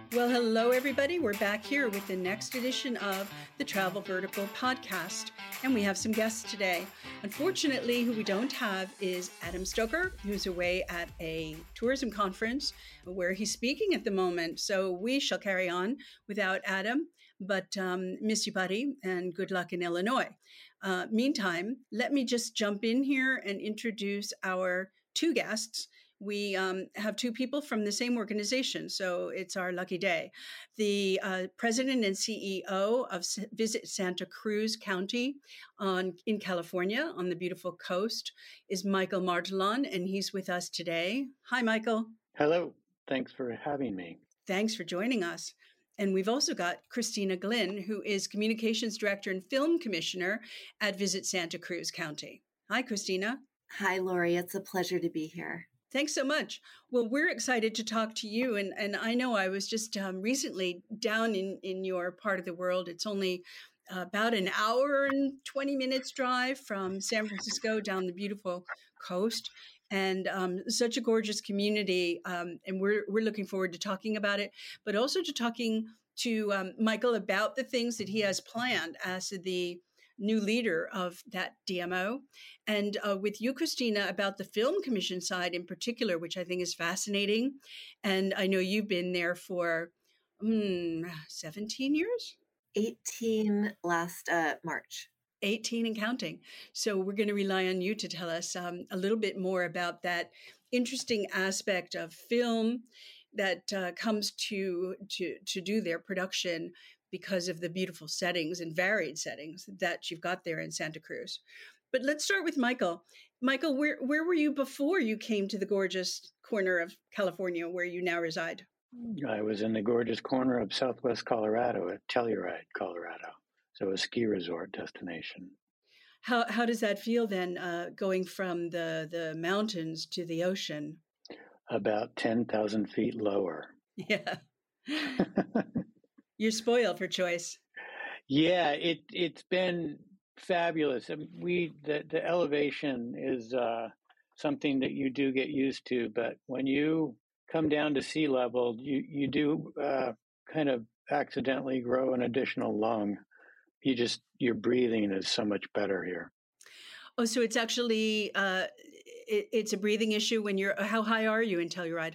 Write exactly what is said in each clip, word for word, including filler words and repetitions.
Well, hello, everybody. We're back here with the next edition of the Travel Vertical podcast, and we have some guests today. Unfortunately, who we don't have is Adam Stoker, who's away at a tourism conference where he's speaking at the moment. So we shall carry on without Adam, but um, miss you, buddy, and good luck in Illinois. Uh, meantime, let me just jump in here and introduce our two guests. We um, have two people from the same organization, so it's our lucky day. The uh, president and C E O of S- Visit Santa Cruz County on, in California on the beautiful coast is Michael Martelon, and he's with us today. Hi, Michael. Hello. Thanks for having me. Thanks for joining us. And we've also got Christina Glynn, who is Communications Director and Film Commissioner at Visit Santa Cruz County. Hi, Christina. Hi, Lori. It's a pleasure to be here. Thanks so much. Well, we're excited to talk to you. And, and I know I was just um, recently down in, in your part of the world. It's only uh, about an hour and twenty minutes drive from San Francisco down the beautiful coast. And um, such a gorgeous community. Um, and we're, we're looking forward to talking about it, but also to talking to um, Michael about the things that he has planned as the new leader of that D M O. And uh, with you, Christina, about the Film Commission side in particular, which I think is fascinating. And I know you've been there for mm, seventeen years? eighteen last uh, March. eighteen and counting. So we're going to rely on you to tell us um, a little bit more about that interesting aspect of film that uh, comes to, to, to do their production because of the beautiful settings and varied settings that you've got there in Santa Cruz. But let's start with Michael. Michael, where, where were you before you came to the gorgeous corner of California where you now reside? I was in the gorgeous corner of Southwest Colorado at Telluride, Colorado. So a ski resort destination. How how does that feel then, uh, going from the, the mountains to the ocean? About ten thousand feet lower. Yeah. You're spoiled for choice. Yeah, it, it's been fabulous. I mean, we the, the elevation is uh, something that you do get used to, but when you come down to sea level, you, you do uh, kind of accidentally grow an additional lung. You just, your breathing is so much better here. Oh, so it's actually, uh, it, it's a breathing issue when you're, how high are you in Telluride?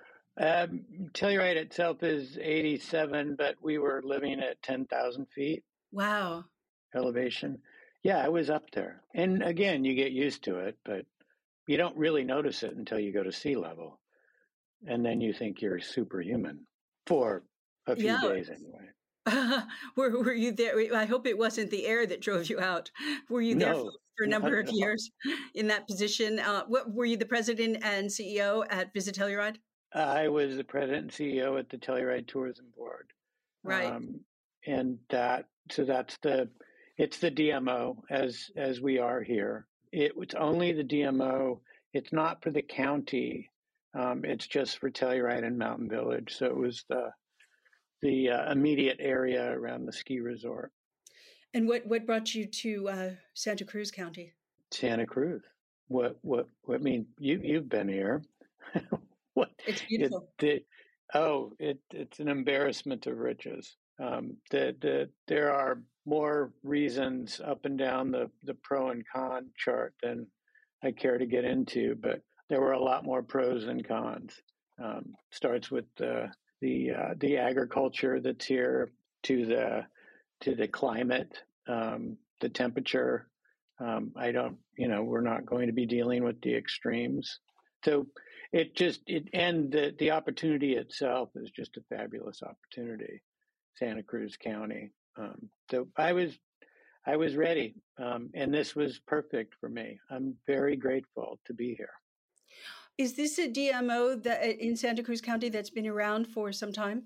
Um, Telluride itself is eighty-seven, but we were living at ten thousand feet. Wow. Elevation. Yeah, I was up there. And again, you get used to it, but you don't really notice it until you go to sea level. And then you think you're superhuman for a few Yeah. days anyway. Uh, were, were you there? I hope it wasn't the air that drove you out. Were you there No, for, for a not number at of all. years in that position? Uh, what, were you the president and C E O at Visit Telluride? I was the president and C E O at the Telluride Tourism Board. Right. Um, and that, so that's the, it's the D M O as, as we are here. It was only the D M O. It's not for the county. Um, it's just for Telluride and Mountain Village. So it was the, the uh, immediate area around the ski resort. And what, what brought you to uh, Santa Cruz County? Santa Cruz. What, what, what, I mean, you, you've been here. What? It's beautiful. It, the, oh, it, it's an embarrassment of riches. Um, the, the, there are more reasons up and down the, the pro and con chart than I care to get into, but there were a lot more pros than cons. Um, starts with the the uh, the agriculture that's here, to the to the climate, um, the temperature. Um, I don't, you know, we're not going to be dealing with the extremes. So it just it and the the opportunity itself is just a fabulous opportunity. Santa Cruz County. Um, so I was I was ready, um, and this was perfect for me. I'm very grateful to be here. Is this a D M O that in Santa Cruz County that's been around for some time?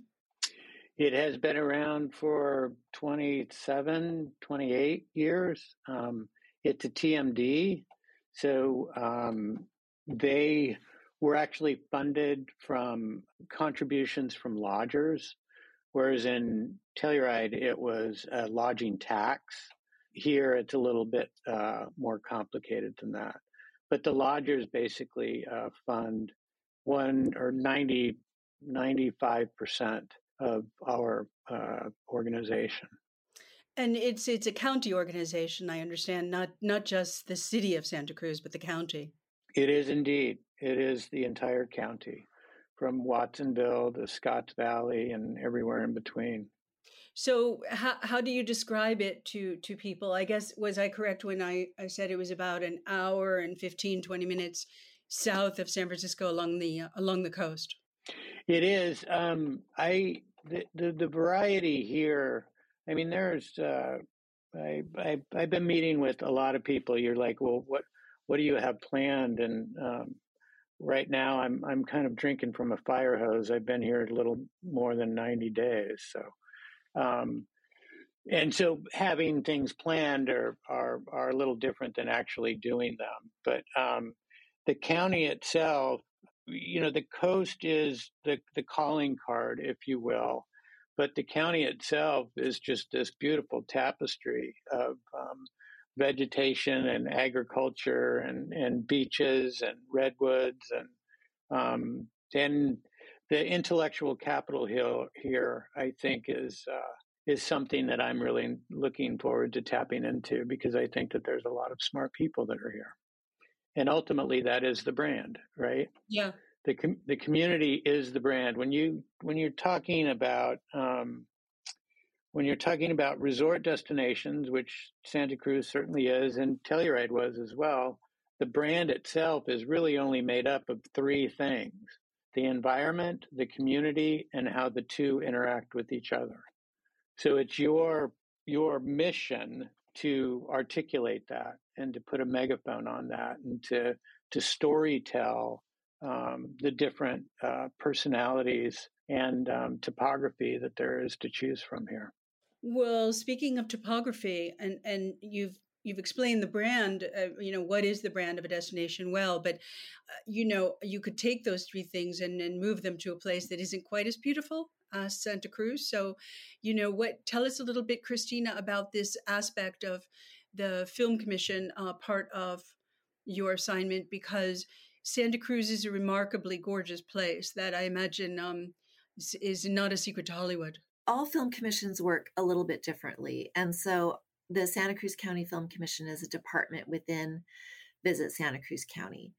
It has been around for twenty-seven, twenty-eight years. Um, it's a T M D. So um, they were actually funded from contributions from lodgers, whereas in Telluride, it was a lodging tax. Here, it's a little bit uh, more complicated than that. But the lodgers basically uh, fund one or ninety, ninety-five percent of our uh, organization. And it's it's a county organization, I understand, not not just the city of Santa Cruz, but the county. It is indeed. It is the entire county, from Watsonville to Scotts Valley and everywhere in between. So how how do you describe it to to people? I guess, was I correct when I, I said it was about an hour and fifteen, twenty minutes south of San Francisco along the uh, along the coast? It is. Um, I the, the the variety here. I mean, there's. Uh, I, I I've been meeting with a lot of people. You're like, well, what what do you have planned? And um, right now, I'm I'm kind of drinking from a fire hose. I've been here a little more than ninety days, so. Um, and so having things planned are, are, are a little different than actually doing them. But um, the county itself, you know, the coast is the, the calling card, if you will. But the county itself is just this beautiful tapestry of um, vegetation and agriculture and, and beaches and redwoods. And, um, and the intellectual capital hill here, I think, is uh, is something that I'm really looking forward to tapping into, because I think that there's a lot of smart people that are here, and ultimately that is the brand, right? Yeah. The com- the community is the brand. When you when you're talking about um, when you're talking about resort destinations, which Santa Cruz certainly is, and Telluride was as well, the brand itself is really only made up of three things: the environment, the community, and how the two interact with each other. So it's your your mission to articulate that and to put a megaphone on that, and to to story tell um, the different uh, personalities and um, topography that there is to choose from here. Well, speaking of topography, and and you've you've explained the brand, uh, you know, what is the brand of a destination well, but uh, you know, you could take those three things and and move them to a place that isn't quite as beautiful as Santa Cruz. So, you know, what? Tell us a little bit, Christina, about this aspect of the Film Commission, uh, part of your assignment, because Santa Cruz is a remarkably gorgeous place that I imagine um, is, is not a secret to Hollywood. All film commissions work a little bit differently. And so the Santa Cruz County Film Commission is a department within Visit Santa Cruz County.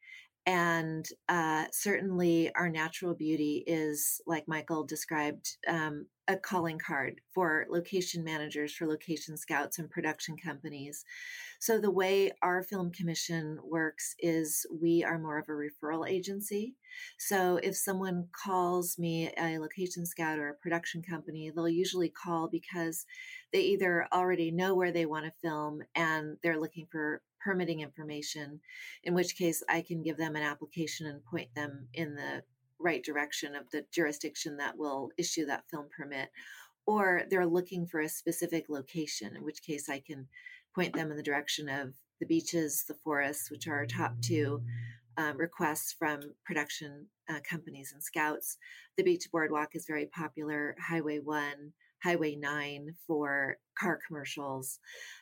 And uh, certainly our natural beauty is, like Michael described, um, a calling card for location managers, for location scouts and production companies. So the way our film commission works is we are more of a referral agency. So if someone calls me, a location scout or a production company, they'll usually call because they either already know where they want to film and they're looking for permitting information, in which case I can give them an application and point them in the right direction of the jurisdiction that will issue that film permit. Or they're looking for a specific location, in which case I can point them in the direction of the beaches, the forests, which are our top two um, requests from production uh, companies and scouts. The beach boardwalk is very popular, Highway one, Highway nine for car commercials,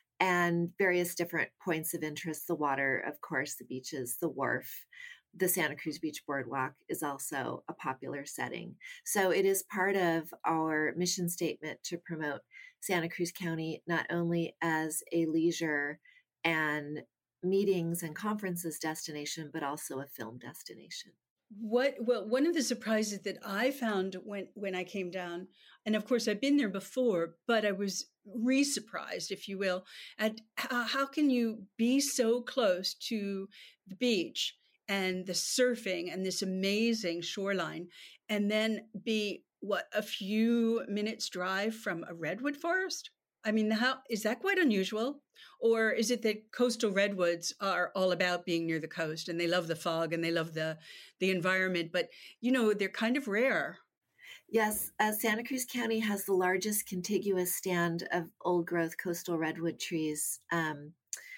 and various different points of interest. The water, of course, the beaches, the wharf. The Santa Cruz Beach Boardwalk is also a popular setting. So it is part of our mission statement to promote Santa Cruz County not only as a leisure and meetings and conferences destination, but also a film destination. What well, one of the surprises that I found when when I came down, and of course I've been there before, but I was re-surprised, if you will, at how, how can you be so close to the beach and the surfing and this amazing shoreline, and then be what, a few minutes drive from a redwood forest? I mean, how is that quite unusual? Or is it that coastal redwoods are all about being near the coast and they love the fog and they love the the environment, but you know, they're kind of rare? Yes, uh, Santa Cruz County has the largest contiguous stand of old growth coastal redwood trees. Um,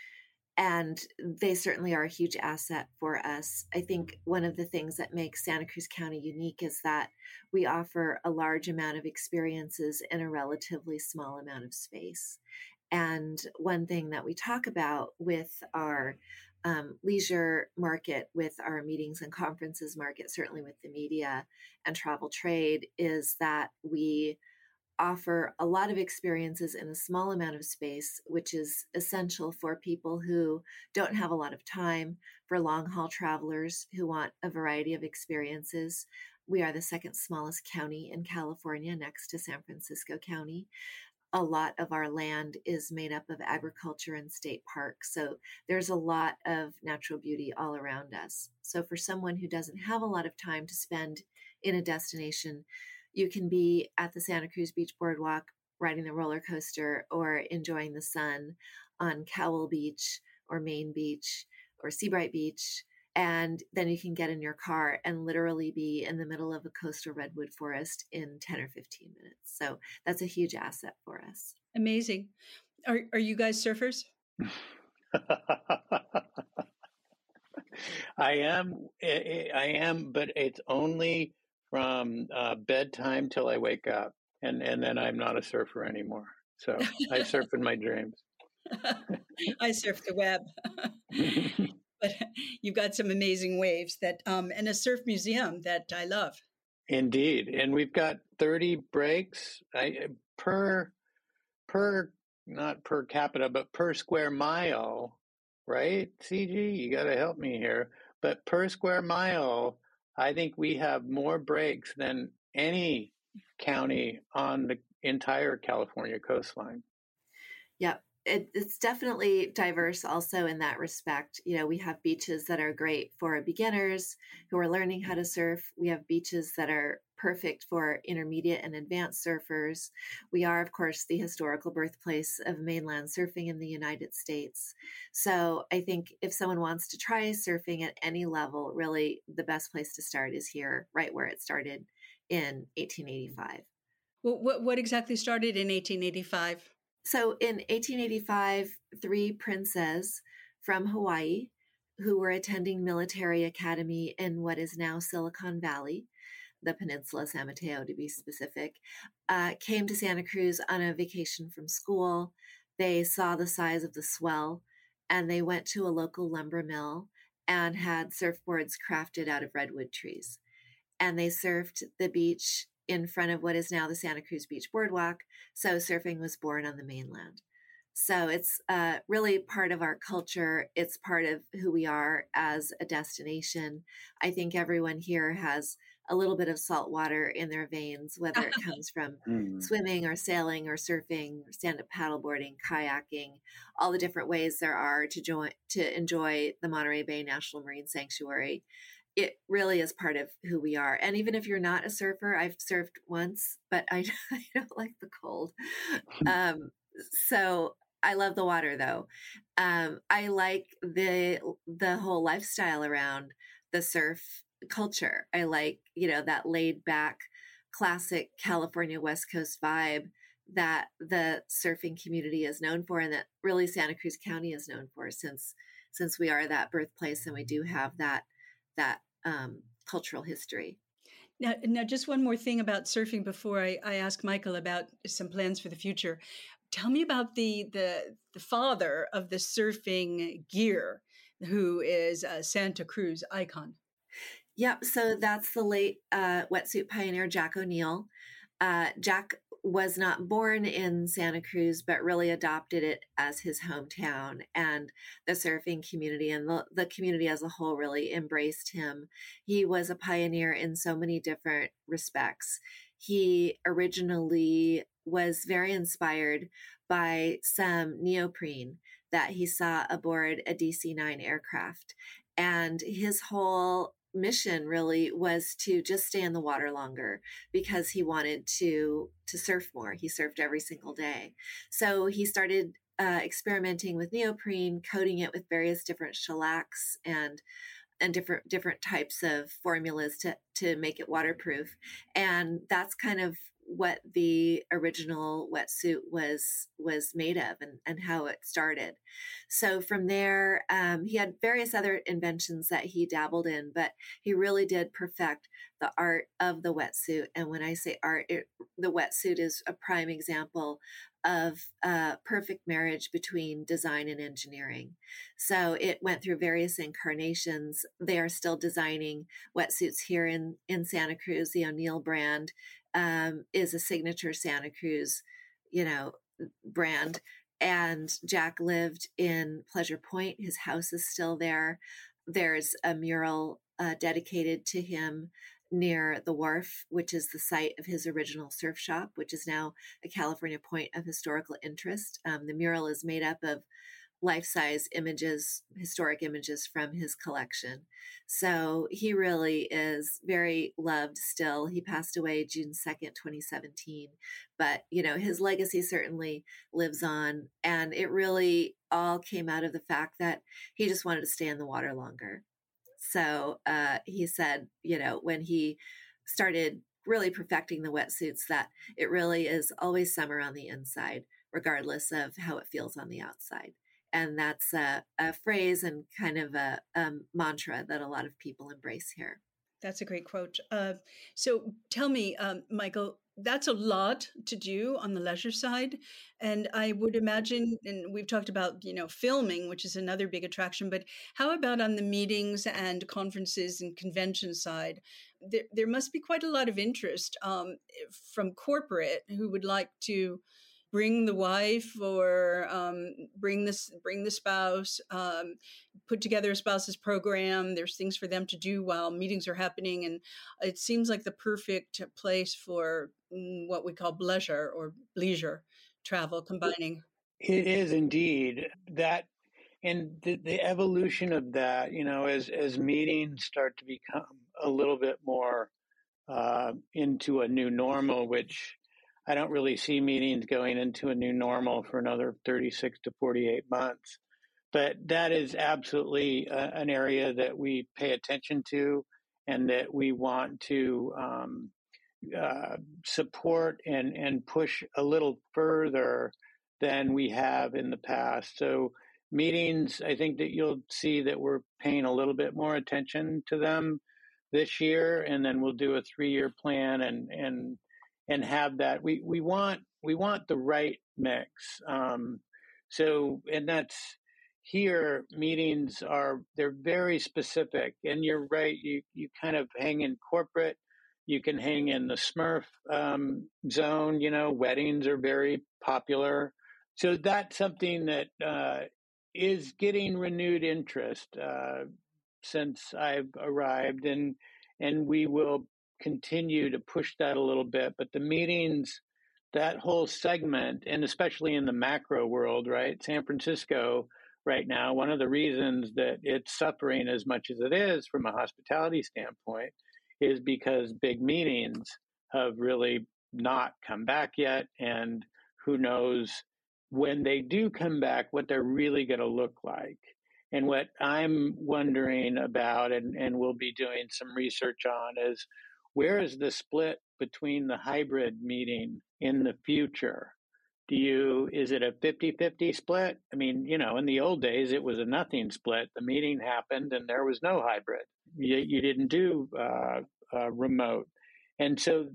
and they certainly are a huge asset for us. I think one of the things that makes Santa Cruz County unique is that we offer a large amount of experiences in a relatively small amount of space. And one thing that we talk about with our um, leisure market with our meetings and conferences market, certainly with the media and travel trade, is that we offer a lot of experiences in a small amount of space, which is essential for people who don't have a lot of time, for long haul travelers who want a variety of experiences. We are the second smallest county in California, next to San Francisco County. A lot of our land is made up of agriculture and state parks. So there's a lot of natural beauty all around us. So for someone who doesn't have a lot of time to spend in a destination, you can be at the Santa Cruz Beach Boardwalk, riding the roller coaster, or enjoying the sun on Cowell Beach or Main Beach or Seabright Beach. And then you can get in your car and literally be in the middle of a coastal redwood forest in ten or fifteen minutes. So that's a huge asset for us. Amazing. Are, are you guys surfers? I am, I am, but it's only from uh, bedtime till I wake up, and, and then I'm not a surfer anymore. So I surf in my dreams. I surf the web. But you've got some amazing waves that, um, and a surf museum that I love. Indeed, and we've got thirty breaks I, per per not per capita, but per square mile, right? C G, you got to help me here. But per square mile, I think we have more breaks than any county on the entire California coastline. Yep. It, it's definitely diverse also in that respect. You know, we have beaches that are great for beginners who are learning how to surf. We have beaches that are perfect for intermediate and advanced surfers. We are, of course, the historical birthplace of mainland surfing in the United States. So I think if someone wants to try surfing at any level, really the best place to start is here, right where it started in eighteen eighty-five. Well, what, what exactly started in eighteen eighty-five? So in eighteen eighty-five, three princes from Hawaii who were attending military academy in what is now Silicon Valley, the peninsula, San Mateo to be specific, uh, came to Santa Cruz on a vacation from school. They saw the size of the swell, and they went to a local lumber mill and had surfboards crafted out of redwood trees. And they surfed the beach in front of what is now the Santa Cruz Beach Boardwalk. So surfing was born on the mainland. So it's uh, really part of our culture. It's part of who we are as a destination. I think everyone here has a little bit of salt water in their veins, whether it comes from mm. swimming or sailing or surfing, or stand-up paddleboarding, kayaking, all the different ways there are to join to enjoy the Monterey Bay National Marine Sanctuary. It really is part of who we are. And even if you're not a surfer, I've surfed once, but I, I don't like the cold. Um, so I love the water though. Um, I like the, the whole lifestyle around the surf culture. I like, you know, that laid back, classic California West Coast vibe that the surfing community is known for, and that really Santa Cruz County is known for, since, since we are that birthplace and we do have that that um, cultural history. Now, now, just one more thing about surfing before I, I ask Michael about some plans for the future. Tell me about the the, the father of the surfing gear, who is a Santa Cruz icon. Yep. So that's the late uh, wetsuit pioneer, Jack O'Neill. Uh, Jack was not born in Santa Cruz, but really adopted it as his hometown, and the surfing community and the, the community as a whole really embraced him. He was a pioneer in so many different respects. He originally was very inspired by some neoprene that he saw aboard a D C nine aircraft. And his whole mission really was to just stay in the water longer, because he wanted to to surf more. He surfed every single day. So he started uh, experimenting with neoprene, coating it with various different shellacs and and different different types of formulas to to make it waterproof. And that's kind of what the original wetsuit was was made of and, and how it started. So from there, um, he had various other inventions that he dabbled in, but he really did perfect the art of the wetsuit. And when I say art, it, the wetsuit is a prime example of a perfect marriage between design and engineering. So it went through various incarnations. They are still designing wetsuits here in, in Santa Cruz. The O'Neill brand um, is a signature Santa Cruz, you know, brand. And Jack lived in Pleasure Point. His house is still there. There's a mural uh, dedicated to him near the wharf, which is the site of his original surf shop, which is now a California Point of Historical Interest. Um, the mural is made up of life-size images, historic images from his collection. So he really is very loved still. He passed away June second, twenty seventeen. But, you know, his legacy certainly lives on. And it really all came out of the fact that he just wanted to stay in the water longer. So uh, he said, you know, when he started really perfecting the wetsuits, that it really is always summer on the inside, regardless of how it feels on the outside. And that's a, a phrase and kind of a, a mantra that a lot of people embrace here. That's a great quote. Uh, so tell me, um, Michael, that's a lot to do on the leisure side. And I would imagine, and we've talked about, you know, filming, which is another big attraction, but how about on the meetings and conferences and convention side? There, there must be quite a lot of interest um, from corporate who would like to bring the wife or um, bring this, bring the spouse, um, put together a spouse's program. There's things for them to do while meetings are happening. And it seems like the perfect place for what we call leisure or leisure travel combining. It is indeed that. And the, the evolution of that, you know, as, as meetings start to become a little bit more uh, into a new normal, which I don't really see meetings going into a new normal for another thirty-six to forty-eight months. But that is absolutely a, an area that we pay attention to and that we want to um, uh, support and, and push a little further than we have in the past. So meetings, I think that you'll see that we're paying a little bit more attention to them this year, and then we'll do a three-year plan and and and have that. We we want we want the right mix. Um, so and that's here. Meetings are they're very specific, and you're right. You you kind of hang in corporate. You can hang in the Smurf um, zone. You know, weddings are very popular. So that's something that uh, is getting renewed interest uh, since I've arrived, and and we will continue to push that a little bit. But the meetings, that whole segment, and especially in the macro world, right? San Francisco right now, one of the reasons that it's suffering as much as it is from a hospitality standpoint is because big meetings have really not come back yet. And who knows when they do come back, what they're really going to look like. And what I'm wondering about, and, and we'll be doing some research on, is where is the split between the hybrid meeting in the future? Do you, is it a fifty-fifty split? I mean, you know, in the old days, it was a nothing split. The meeting happened and there was no hybrid. You, you didn't do uh, uh, remote. And so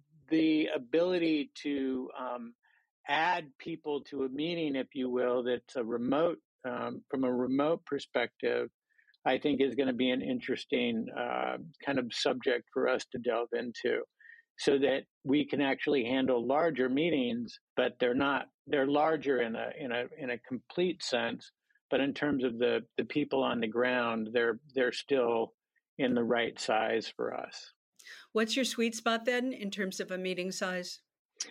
the ability to um, add people to a meeting, if you will, that's a remote, um, from a remote perspective, I think is going to be an interesting uh, kind of subject for us to delve into, so that we can actually handle larger meetings, but they're not, they're larger in a in a in a complete sense, but in terms of the the people on the ground, they're they're still in the right size for us. What's your sweet spot then in terms of a meeting size?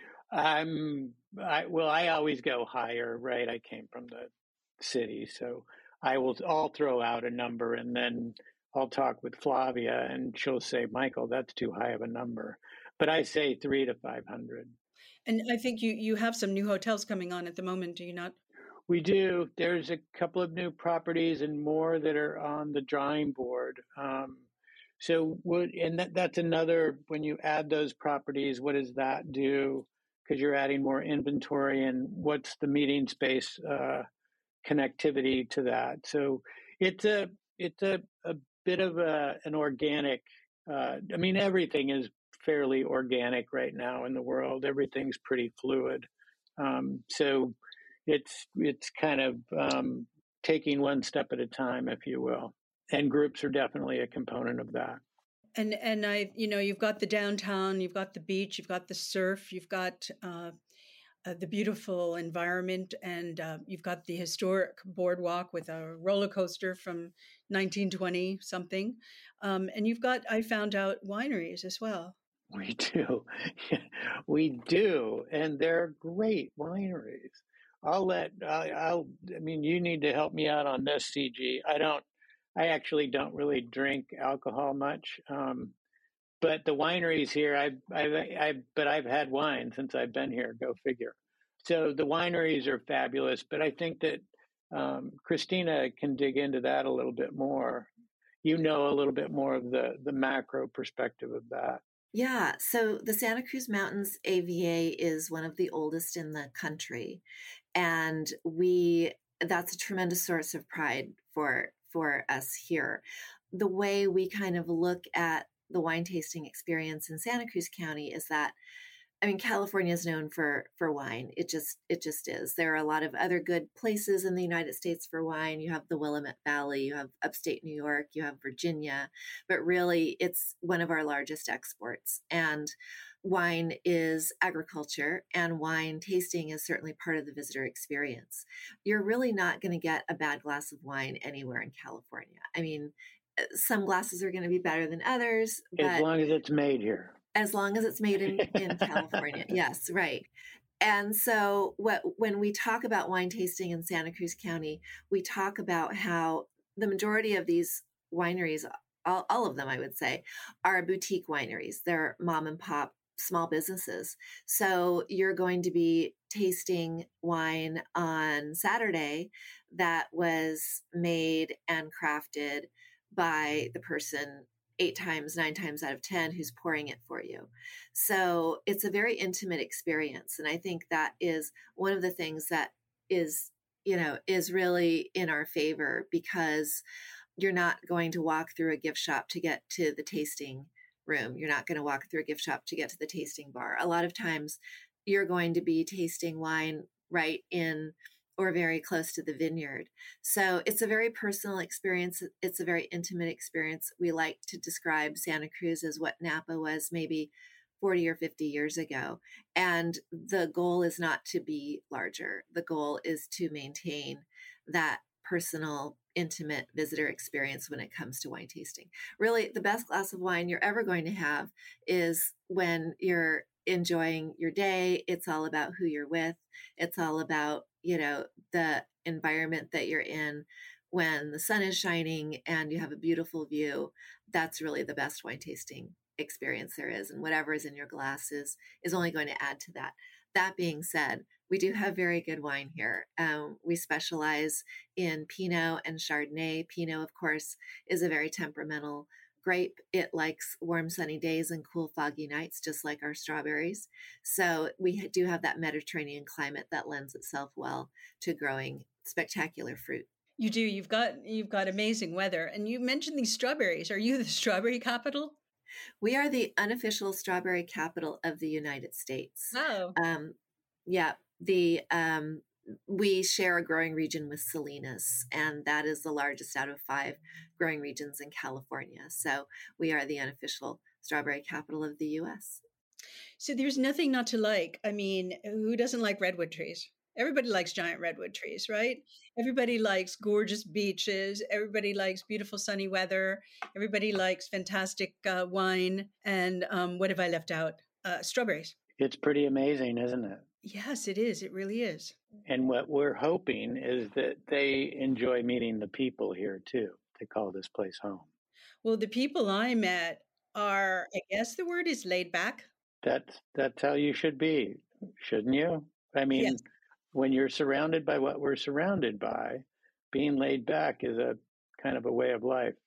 I'm I well, I always go higher, right? I came from the city, so I will I'll throw out a number and then I'll talk with Flavia and she'll say, Michael, that's too high of a number. But I say three to five hundred. And I think you, you have some new hotels coming on at the moment, do you not? We do. There's a couple of new properties and more that are on the drawing board. Um, So what, and that, that's another, when you add those properties, what does that do? Because you're adding more inventory, and what's the meeting space uh, connectivity to that? So it's a, it's a, a bit of a, an organic, uh, I mean, everything is fairly organic right now in the world. Everything's pretty fluid. Um, so it's, it's kind of um, taking one step at a time, if you will. And groups are definitely a component of that. And and I, you know, you've got the downtown, you've got the beach, you've got the surf, you've got uh, uh, the beautiful environment, and uh, you've got the historic boardwalk with a roller coaster from nineteen twenty something, um, and you've got, I found out, wineries as well. We do, we do, and they're great wineries. I'll let I, I'll. I mean, you need to help me out on this, C G. I don't. I actually don't really drink alcohol much, um, but the wineries here, I've, I've, I've, but I've had wine since I've been here. Go figure. So the wineries are fabulous, but I think that um, Christina can dig into that a little bit more. You know a little bit more of the the macro perspective of that. Yeah, so the Santa Cruz Mountains A V A is one of the oldest in the country, and we that's a tremendous source of pride for for us here. The way we kind of look at the wine tasting experience in Santa Cruz County is that, I mean, California is known for for wine. It just it just is. There are a lot of other good places in the United States for wine. You have the Willamette Valley, you have upstate New York, you have Virginia, but really it's one of our largest exports. And wine is agriculture, and wine tasting is certainly part of the visitor experience. You're really not going to get a bad glass of wine anywhere in California. I mean, some glasses are going to be better than others, but as long as it's made here. As long as it's made in, in California. Yes, right. And so what when we talk about wine tasting in Santa Cruz County, we talk about how the majority of these wineries, all, all of them, I would say, are boutique wineries. They're mom and pop small businesses. So you're going to be tasting wine on Saturday that was made and crafted by the person eight times, nine times out of ten who's pouring it for you. So it's a very intimate experience. And I think that is one of the things that is, you know, is really in our favor, because you're not going to walk through a gift shop to get to the tasting room. You're not going to walk through a gift shop to get to the tasting bar. A lot of times you're going to be tasting wine right in or very close to the vineyard. So it's a very personal experience. It's a very intimate experience. We like to describe Santa Cruz as what Napa was maybe forty or fifty years ago. And the goal is not to be larger. The goal is to maintain that personal, intimate visitor experience when it comes to wine tasting. Really, the best glass of wine you're ever going to have is when you're enjoying your day. It's all about who you're with. It's all about, you know, the environment that you're in. When the sun is shining and you have a beautiful view, that's really the best wine tasting experience there is. And whatever is in your glass is, is only going to add to that. That being said, we do have very good wine here. Um, we specialize in Pinot and Chardonnay. Pinot, of course, is a very temperamental grape. It likes warm, sunny days and cool, foggy nights, just like our strawberries. So we do have that Mediterranean climate that lends itself well to growing spectacular fruit. You do. You've got you've got amazing weather. And you mentioned these strawberries. Are you the strawberry capital? We are the unofficial strawberry capital of the United States. Oh. Um, yeah. The um, we share a growing region with Salinas, and that is the largest out of five growing regions in California. So we are the unofficial strawberry capital of the U S. So there's nothing not to like. I mean, who doesn't like redwood trees? Everybody likes giant redwood trees, right? Everybody likes gorgeous beaches. Everybody likes beautiful sunny weather. Everybody likes fantastic uh, wine. And um, what have I left out? Uh, strawberries. It's pretty amazing, isn't it? Yes, it is. It really is. And what we're hoping is that they enjoy meeting the people here too, to call this place home. Well, the people I met are, I guess the word is laid back. That's that's how you should be, shouldn't you? I mean, yes. When you're surrounded by what we're surrounded by, being laid back is a kind of a way of life.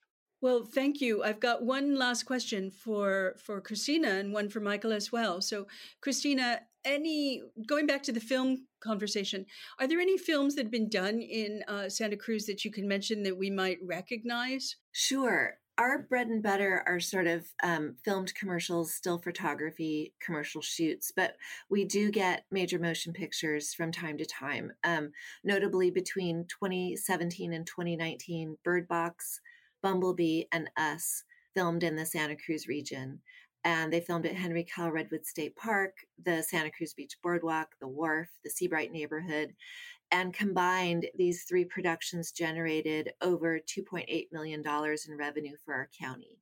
Well, thank you. I've got one last question for, for Christina and one for Michael as well. So, Christina, any going back to the film conversation, are there any films that have been done in uh, Santa Cruz that you can mention that we might recognize? Sure. Our bread and butter are sort of um, filmed commercials, still photography, commercial shoots, but we do get major motion pictures from time to time. Um, notably, between twenty seventeen and twenty nineteen, Bird Box, Bumblebee, and Us filmed in the Santa Cruz region. And they filmed at Henry Cowell Redwood State Park, the Santa Cruz Beach Boardwalk, the Wharf, the Seabright neighborhood. And combined, these three productions generated over two point eight million dollars in revenue for our county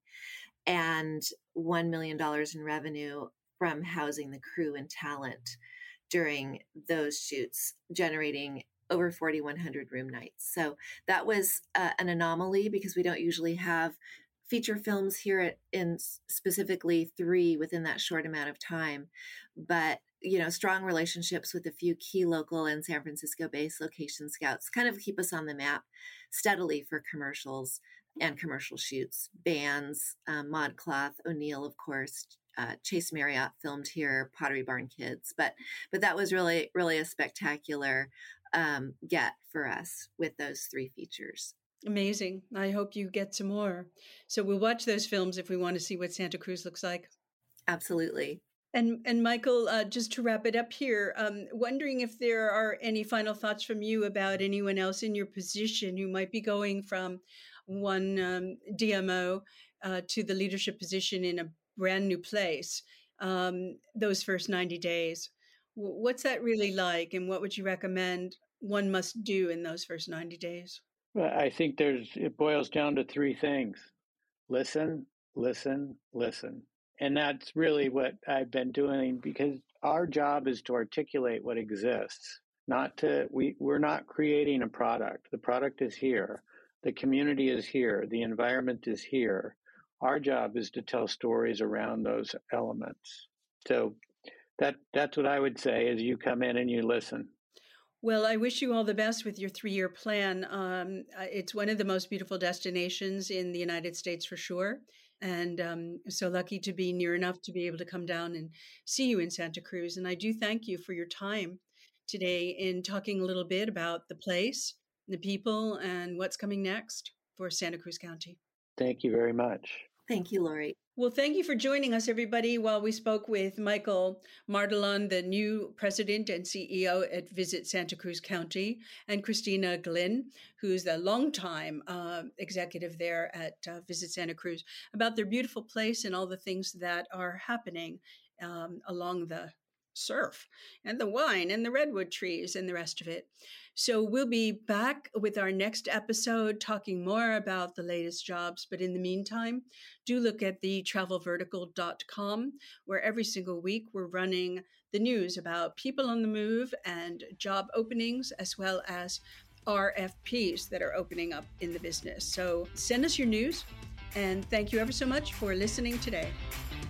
and one million dollars in revenue from housing the crew and talent during those shoots, generating over forty-one hundred room nights. So that was uh, an anomaly because we don't usually have feature films here at, in specifically three within that short amount of time. But, you know, strong relationships with a few key local and San Francisco-based location scouts kind of keep us on the map steadily for commercials and commercial shoots. Bands, um, ModCloth, O'Neill, of course, uh, Chase Marriott filmed here, Pottery Barn Kids. But but that was really, really a spectacular um, get for us with those three features. Amazing. I hope you get some more. So we'll watch those films if we want to see what Santa Cruz looks like. Absolutely. And and Michael, uh, just to wrap it up here, um, wondering if there are any final thoughts from you about anyone else in your position who might be going from one um, D M O uh, to the leadership position in a brand new place, um, those first ninety days. W- what's that really like, and what would you recommend one must do in those first ninety days? Well, I think there's, it boils down to three things: listen, listen, listen. And that's really what I've been doing, because our job is to articulate what exists, not to, we, we're not creating a product. The product is here. The community is here. The environment is here. Our job is to tell stories around those elements. So that that's what I would say is you come in and you listen. Well, I wish you all the best with your three-year plan. Um, it's one of the most beautiful destinations in the United States for sure. And um, so lucky to be near enough to be able to come down and see you in Santa Cruz. And I do thank you for your time today in talking a little bit about the place, the people, and what's coming next for Santa Cruz County. Thank you very much. Thank you, Lori. Well, thank you for joining us, everybody, while we spoke with Michael Martelon, the new president and C E O at Visit Santa Cruz County, and Christina Glynn, who's the longtime uh, executive there at uh, Visit Santa Cruz, about their beautiful place and all the things that are happening um, along the surf and the wine and the redwood trees and the rest of it. So we'll be back with our next episode talking more about the latest jobs. But in the meantime, do look at the travel vertical dot com, where every single week we're running the news about people on the move and job openings, as well as R F Ps that are opening up in the business. So send us your news, and thank you ever so much for listening today.